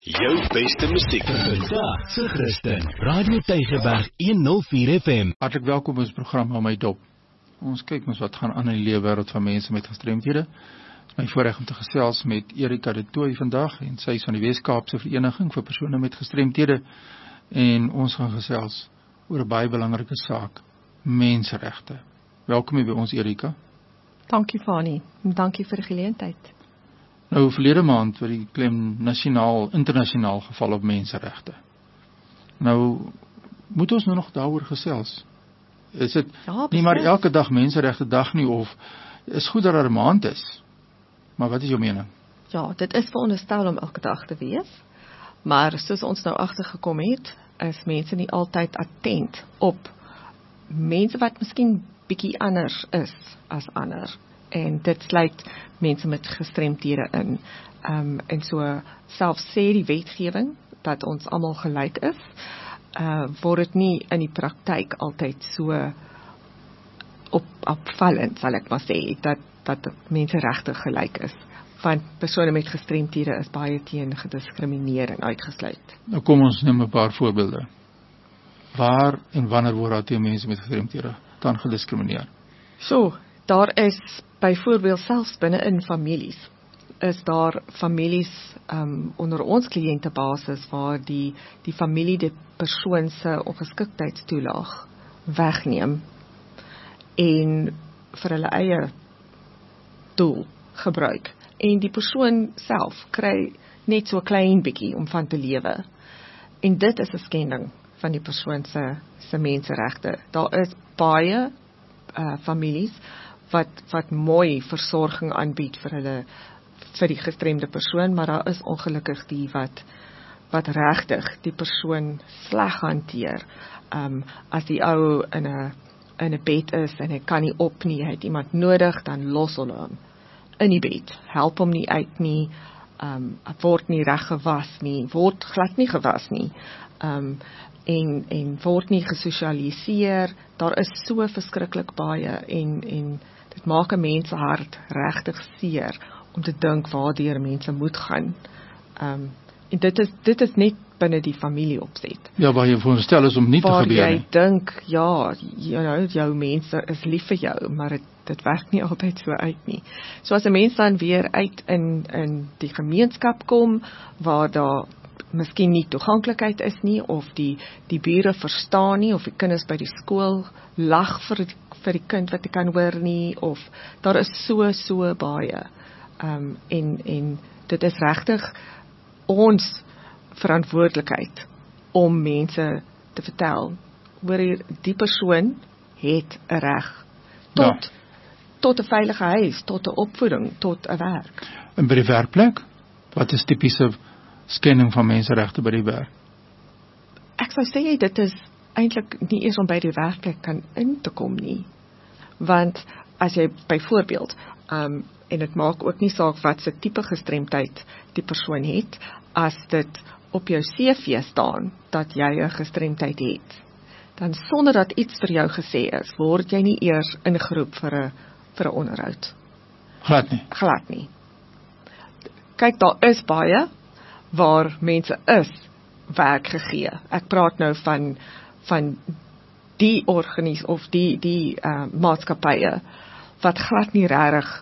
Jou beste musiek vandag se Christen, Radio Tygerberg 104 FM. Hartlik welkom by ons program Hou My Dop. Ons kyk ons wat gaan aan in die leefwêreld van mense met gestremthede. Dit is my voorreg om te gesels met Erika de Tooy vandag en sy is van die Wes-Kaapse Vereniging vir persone met gestremthede en ons gaan gesels oor 'n baie belangrike saak, menseregte. Welkom hier by ons Erika. Dankie Fani, en dankie vir die geleentheid. Nou verlede maand werd die klem internasionaal geval op menseregte. Nou moet ons nou nog daaroor gesels. Is dit nie maar elke dag menseregte dag nie, of is goed dat daar 'n maand is? Maar wat is jou mening? Ja, dit is veronderstel om elke dag te wees, maar soos ons nou agtergekom het, is mense nie altyd attent op mense wat miskien bietjie anders is as ander. En dit sluit mense met gestremthede in. En so selfs sê die wetgewing dat ons almal gelyk is, word dit nie in die praktyk altyd so opvallend, sal ek maar sê, dat mense regtig gelyk is. Want persone met gestremthede is baie teen gediskrimineer en uitgesluit. Nou kom ons neem 'n paar voorbeelde. Waar en wanneer word daar teen mense met gestremthede dan gediskrimineer? So, daar is byvoorbeeld selfs binne in families, is daar families onder ons kliëntebasis waar die familie die persoon se ongeskiktheidstoelaag wegneem en vir hulle eie doel gebruik. En die persoon self kry net so 'n klein bietjie om van te lewe. En dit is 'n skending van die persoon se menseregte. Daar is baie families wat mooi versorging aanbied vir die gestremde persoon, maar daar is ongelukkig die wat regtig die persoon sleg hanteer. As die ou in 'n bed is en hy kan nie op nie, hy het iemand nodig, dan los hulle hom in die bed, help hom nie uit nie, word nie reg gewas nie, word glad nie gewas nie, en word nie gesosialiseer. Daar is so verskriklik baie en dit maak 'n mens se hart regtig seer om te dink waardeur mense moet gaan. En dit is net binne die familie opset. Ja, waar jy voorstel is om nie te gebeur nie. Waar jy dink, ja, jou mense is lief vir jou, maar dit werk nie altyd so uit nie. So as 'n mens dan weer uit in die gemeenskap kom, waar daar miskien nie toeganklikheid is nie, of die bure verstaan nie, of die kinders by die skool lag vir die kind wat jy kan hoor nie, of daar is so baie. En dit is regtig ons verantwoordelikheid om mense te vertel, hoor die persoon het 'n reg tot 'n veilige huis, tot 'n opvoeding, tot 'n werk. En by die werkplek, wat is tipiese skending van menseregte by die werk? Ek sou sê dit is eintlik nie eers om by die werkplek kan in te kom nie. Want as jy byvoorbeeld, en dit maak ook nie saak wat se tipe gestremdheid die persoon het, as dit op jou CV staan dat jy 'n gestremdheid het, dan sonder dat iets vir jou gesê is, word jy nie eers ingeroep vir 'n onderhoud. Glad nie. Kyk, daar is baie waar mense is werk gegee. Ek praat nou van die of die maatskappye wat glad nie regtig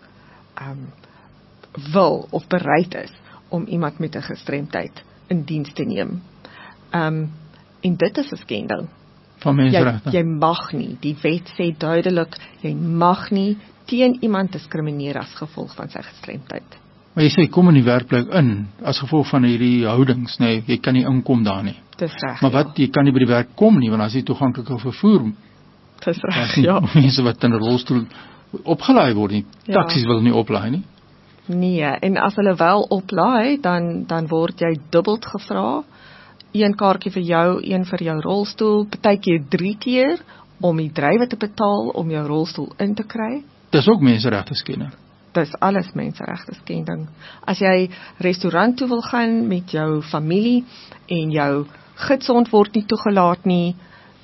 wil of bereid is om iemand met 'n gestremdheid in diens te neem. En dit is 'n skending van menseregte. Jy mag nie, die wet sê duidelik, jy mag nie teen iemand diskrimineer as gevolg van sy gestremdheid. Maar jy sê, kom in die werkplek in, as gevolg van hierdie houdings, nee, jy kan nie inkom daar nie. Dis reg, maar wat, jy kan nie by die werk kom nie, want as jy toeganklike vervoer, dis reg, ja. Mense wat in 'n rolstoel opgelaai word nie, taksies wil nie oplaai nie. Nee, en as hulle wel oplaai, dan word jy dubbeld gevra, 1 kaartjie vir jou, 1 vir jou rolstoel, partykeer 3 keer, om die drywer te betaal, om jou rolstoel in te kry. Dis ook menseregte skending. Dis alles menseregte skending. As jy restaurant toe wil gaan met jou familie, en jou gidsond word nie toegelaat nie,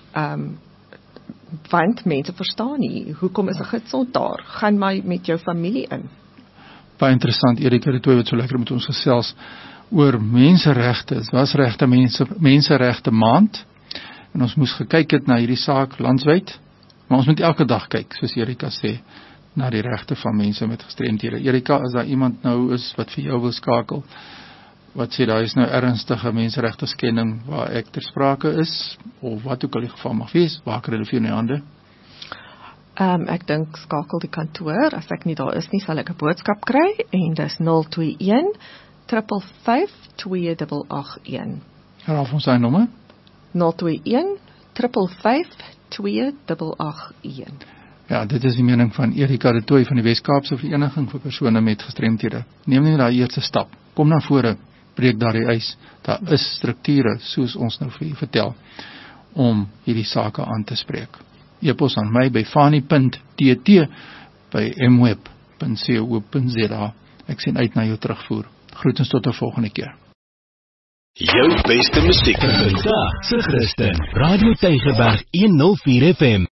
want mense verstaan nie, hoekom is 'n gidsond daar? Gaan maar met jou familie in. Baie interessant, Erika de Tooy wat so lekker met ons gesels oor menseregte. Dit was menseregte maand en ons moes gekyk het na hierdie saak landwyd, maar ons moet elke dag kyk, soos Erika sê, na die regte van mense met gestremdhede. Erika, as daar iemand nou is wat vir jou wil skakel, wat sê daar is nou ernstige menseregte skending waar ek ter sprake is, of wat ook al die geval mag wees, waar kry hulle vir jou in die hande? Ek dink skakel die kantoor, as ek nie daar is nie, sal ek 'n boodskap kry, en dis 021 555 2881. Herhaal ons daai nommer? 021 555 2881. Ja, dit is die mening van Erika de Tooy van die Wes-Kaapse Vereniging vir persone met gestremthede. Neem net daai eerste stap. Kom na vore, breek daar die ys. Daar is strukture, soos ons nou vir u vertel, om hierdie sake aan te spreek. E-pos aan my by fani.tt by mweb.co.za. Ek sien uit na jou terugvoer. Groetens tot 'n volgende keer. Jou beste musiek vandag se Christen. Radio Tygerberg 104 FM.